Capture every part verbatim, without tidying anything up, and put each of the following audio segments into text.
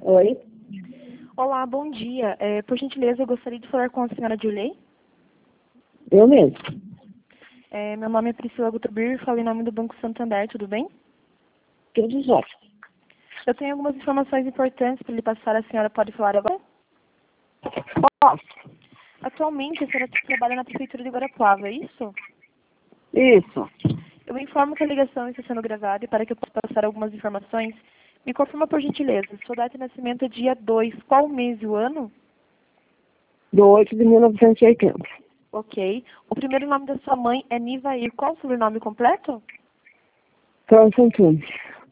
Oi, Olá, bom dia. É, por gentileza, eu gostaria de falar com a senhora Julie. eu mesmo. É, meu nome é Priscila Gutabir, falo em nome do Banco Santander, tudo bem? Tudo jóia. Eu tenho algumas informações importantes para lhe passar, a senhora pode falar agora? Posso? Atualmente, a senhora trabalha na Prefeitura de Guarapuava, é isso? Isso. Eu informo que a ligação está sendo gravada e para que eu possa passar algumas informações, me confirma por gentileza, sua data de nascimento é dia dois, qual o mês e o ano? Do oito de mil novecentos e oitenta. Ok. O primeiro nome da sua mãe é Nivair, qual o sobrenome completo? França Antunes.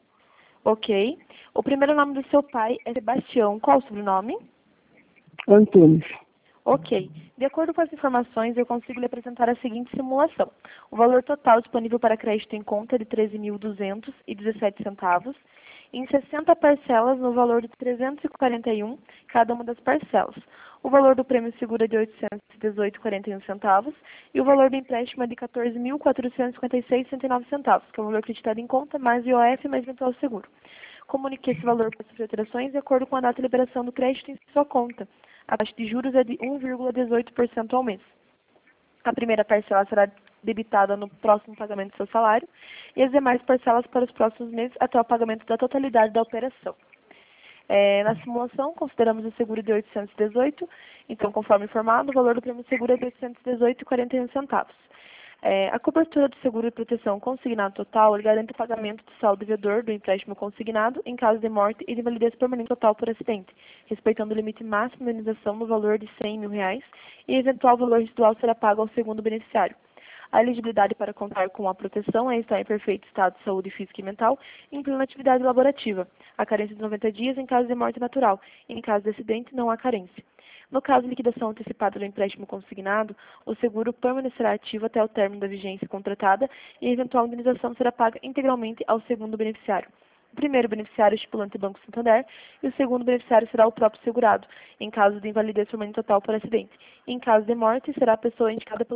Ok. O primeiro nome do seu pai é Sebastião, qual o sobrenome? Antunes. Ok. De acordo com as informações, eu consigo lhe apresentar a seguinte simulação. O valor total disponível para crédito em conta é de treze mil duzentos e dezessete centavos, em sessenta parcelas no valor de trezentos e quarenta e um cada uma das parcelas. O valor do prêmio seguro é de oitocentos e dezoito vírgula quarenta e um centavos e o valor do empréstimo é de quatorze mil quatrocentos e cinquenta e seis vírgula cento e nove centavos, que é o valor acreditado em conta, mais I O F mais eventual seguro. Comunique esse valor para sofrer alterações de acordo com a data de liberação do crédito em sua conta. A taxa de juros é de um vírgula dezoito por cento ao mês. A primeira parcela será debitada no próximo pagamento do seu salário e as demais parcelas para os próximos meses até o pagamento da totalidade da operação. É, na simulação, consideramos o seguro de oitocentos e dezoito, então, conforme informado, o valor do prêmio seguro é de oitocentos e dezoito vírgula quarenta e um centavos. É, a cobertura do seguro de proteção consignado total garante o pagamento do saldo devedor do empréstimo consignado em caso de morte e de invalidez permanente total por acidente, respeitando o limite máximo de indenização no valor de cem mil reais e eventual valor residual será pago ao segundo beneficiário. A elegibilidade para contar com a proteção é estar em perfeito estado de saúde física e mental e em plena atividade laborativa. A carência de noventa dias em caso de morte natural e em caso de acidente não há carência. No caso de liquidação antecipada do empréstimo consignado, o seguro permanecerá ativo até o término da vigência contratada e a eventual indenização será paga integralmente ao segundo beneficiário. O primeiro beneficiário é o estipulante Banco Santander e o segundo beneficiário será o próprio segurado, em caso de invalidez permanente total por acidente. Em caso de morte, será a pessoa indicada pelo